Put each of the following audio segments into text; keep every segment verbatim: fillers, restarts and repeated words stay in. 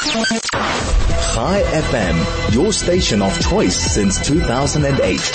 Chai F M, your station of choice since two thousand eight.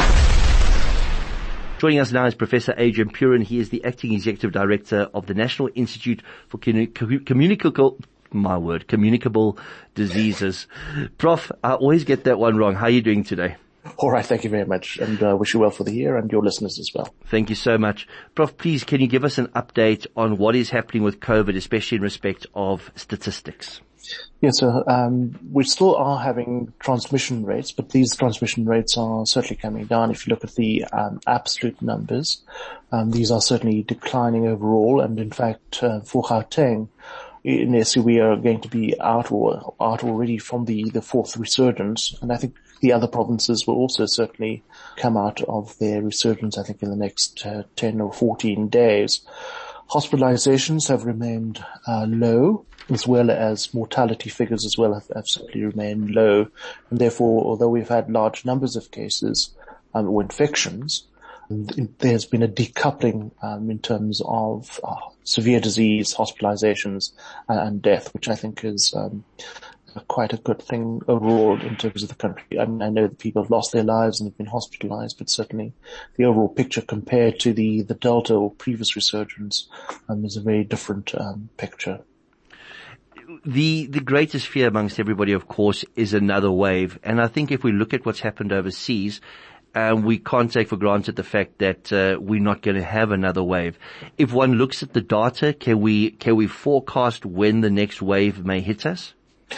Joining us now is Professor Adrian Purin. He is the Acting Executive Director of the National Institute for Communicable, my word, Communicable Diseases. Prof, I always get that one wrong. How are you doing today? All right, thank you very much, and uh, wish you well for the year and your listeners as well. Thank you so much. Prof, please, can you give us an update on what is happening with COVID, especially in respect of statistics? Yes, so um, we still are having transmission rates, but these transmission rates are certainly coming down. If you look at the um, absolute numbers, um, these are certainly declining overall, and in fact, uh, for Gauteng, in S C, we are going to be out or out already from the, the fourth resurgence, and I think the other provinces will also certainly come out of their resurgence, I think, in the next uh, ten or fourteen days. Hospitalizations have remained uh, low, as well as mortality figures as well have, have certainly remained low. And therefore, although we've had large numbers of cases um, or infections, there's been a decoupling um, in terms of uh, severe disease, hospitalizations, and, and death, which I think is um, quite a good thing overall in terms of the country. I mean, I know that people have lost their lives and have been hospitalized, but certainly the overall picture compared to the, the Delta or previous resurgence um, is a very different um, picture. The, the greatest fear amongst everybody, of course, is another wave. And I think if we look at what's happened overseas, um, we can't take for granted the fact that uh, we're not going to have another wave. If one looks at the data, can we, can we forecast when the next wave may hit us?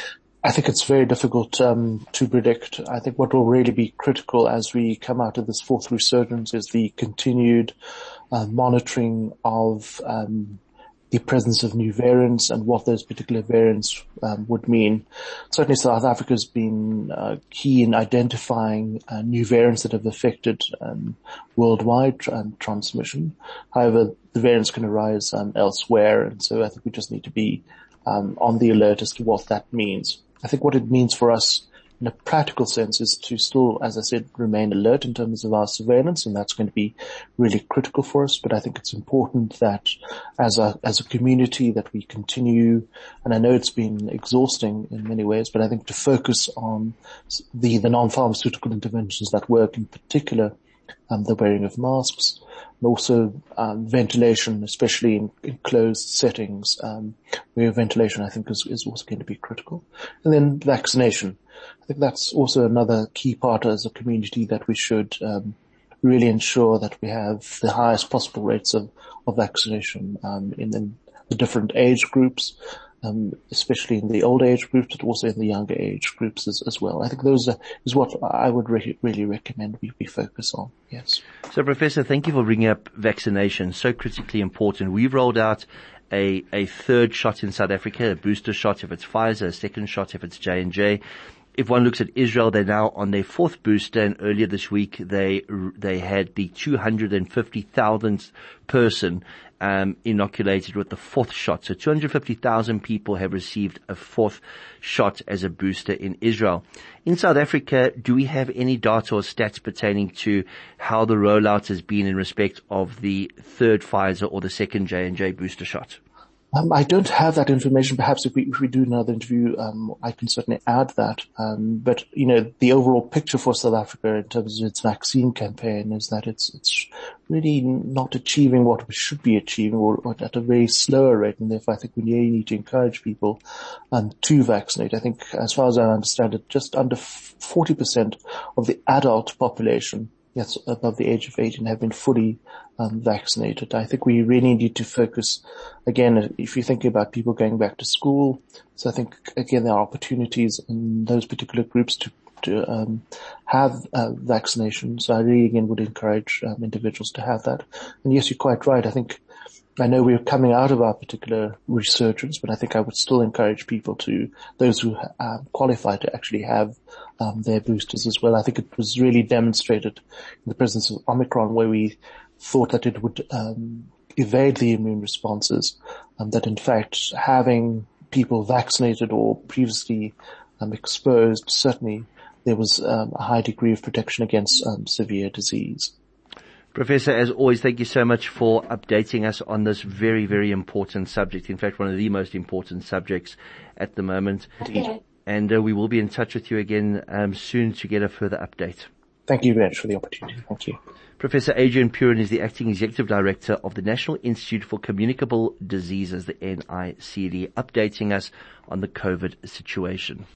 I think it's very difficult um, to predict. I think what will really be critical as we come out of this fourth resurgence is the continued uh, monitoring of um, the presence of new variants and what those particular variants um, would mean. Certainly South Africa has been uh, key in identifying uh, new variants that have affected um, worldwide um, transmission. However, the variants can arise um, elsewhere, and so I think we just need to be um, on the alert as to what that means. I think what it means for us in a practical sense is to still, as I said, remain alert in terms of our surveillance, and that's going to be really critical for us. But I think it's important that as a, as a community that we continue, and I know it's been exhausting in many ways, but I think to focus on the, the non-pharmaceutical interventions that work, in particular, um, the wearing of masks, and also um, ventilation, especially in, in closed settings, um, where ventilation I think is, is also going to be critical. And then vaccination. I think that's also another key part as a community that we should um, really ensure that we have the highest possible rates of, of vaccination um, in the, the different age groups, um, especially in the older age groups, but also in the younger age groups as, as well. I think those are, is what I would re- really recommend we, we focus on. Yes. So, Professor, thank you for bringing up vaccination. So critically important. We've rolled out a, a third shot in South Africa, a booster shot if it's Pfizer, a second shot if it's J and J. If one looks at Israel, they're now on their fourth booster, and earlier this week they they had the two hundred fifty thousandth person um, inoculated with the fourth shot. So two hundred fifty thousand people have received a fourth shot as a booster in Israel. In South Africa, do we have any data or stats pertaining to how the rollout has been in respect of the third Pfizer or the second J and J booster shot? Um, I don't have that information. Perhaps if we, if we do another interview, um, I can certainly add that. Um, but, you know, the overall picture for South Africa in terms of its vaccine campaign is that it's, it's really not achieving what we should be achieving, or, or at a very slower rate. And therefore I think we really need to encourage people, um, to vaccinate. I think as far as I understand it, just under forty percent of the adult population that's above the age of eighteen have been fully um, vaccinated. I think we really need to focus, again, if you think about people going back to school, so I think, again, there are opportunities in those particular groups to, to um, have uh, vaccinations. So I really, again, would encourage um, individuals to have that. And yes, you're quite right. I think, I know we're coming out of our particular resurgence, but I think I would still encourage people to, those who uh, qualify, to actually have um, their boosters as well. I think it was really demonstrated in the presence of Omicron, where we thought that it would um, evade the immune responses, um, that in fact having people vaccinated or previously um, exposed, certainly there was um, a high degree of protection against um, severe disease. Professor, as always, thank you so much for updating us on this very, very important subject. In fact, one of the most important subjects at the moment. Indeed. And uh, we will be in touch with you again um, soon to get a further update. Thank you very much for the opportunity. Thank you. Professor Adrian Purin is the Acting Executive Director of the National Institute for Communicable Diseases, the N I C D, updating us on the COVID situation.